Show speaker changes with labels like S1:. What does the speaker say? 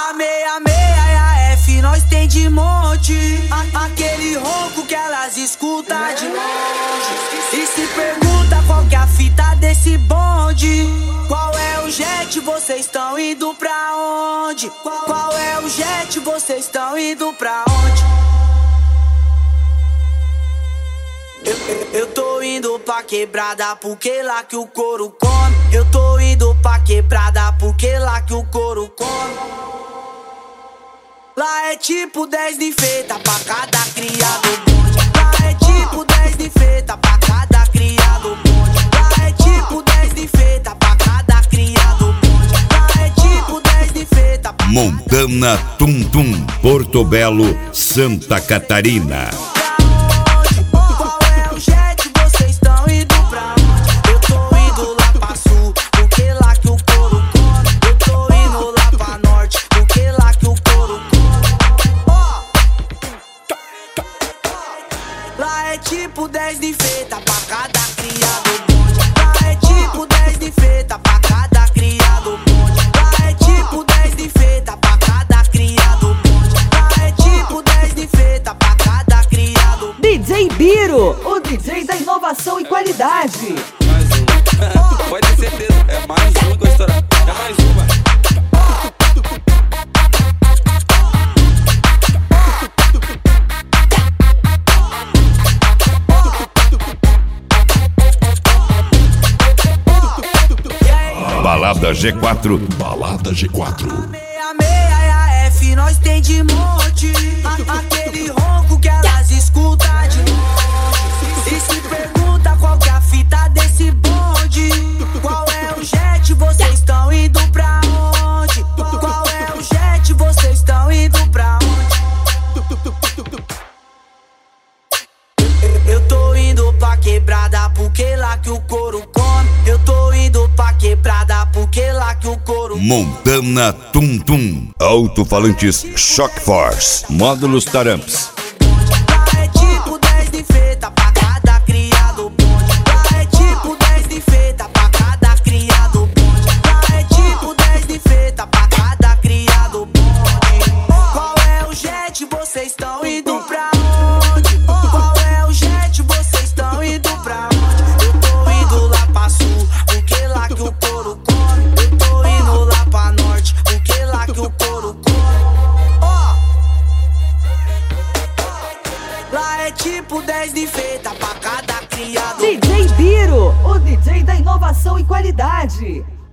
S1: A 66 e a F nós tem de monte. Aquele ronco que elas escutam de longe. E se pergunta qual que é a fita desse bonde. Qual é o jet, vocês estão indo pra onde? Qual é o jet, vocês estão indo pra onde? Eu tô indo pra quebrada porque lá que o couro come. Eu tô indo pra quebrada porque lá que o couro come. Lá é tipo 10 de feita pra cada criado bonde. Lá é tipo 10 de feita pra cada criado bonde. Lá é tipo 10 de feita pra cada criado bonde. Lá é tipo 10 de feita pra
S2: Montana Tum Tum, Porto Belo, Santa Catarina.
S1: Lá é tipo 10 de feita pra cada criado bonde. Lá é tipo 10 de feita pra cada criado bonde. Lá é tipo 10 de feita pra cada criado bonde. Lá é tipo 10 de feita pra cada criado bonde.
S3: DJ Biro, o DJ da inovação e qualidade.
S4: Mais uma. Pode ter certeza, é mais uma que eu estourar. É mais uma.
S2: Balada G4.
S5: Balada G4.
S1: A 66 e a F nós tem de monte. Aquele ronco que elas escutam de longe. E se pergunta qual que é a fita desse bonde. Qual é o jet, vocês estão indo pra onde? Qual é o jet, vocês estão indo pra onde? Eu tô indo pra quebrada porque lá que o couro come. Eu tô indo pra quebrada porque lá que o couro
S2: Montana Tum Tum, alto-falantes Shock Force, módulos Taramps.
S1: Lá é tipo 10 de feita pra cada criado bonde. Lá é tipo 10 de feita pra cada criado bonde. Lá é tipo 10 de feita pra cada criado bonde. Qual é o jet, vocês estão indo pra onde? Qual é o jet, vocês estão indo pra onde? Eu tô indo lá pra sul, porque lá que o couro come. Eu tô indo lá pra norte, porque lá que o couro come. Lá é tipo 10 de feita pra cada criado.
S3: DJ Biro, o DJ da inovação e qualidade.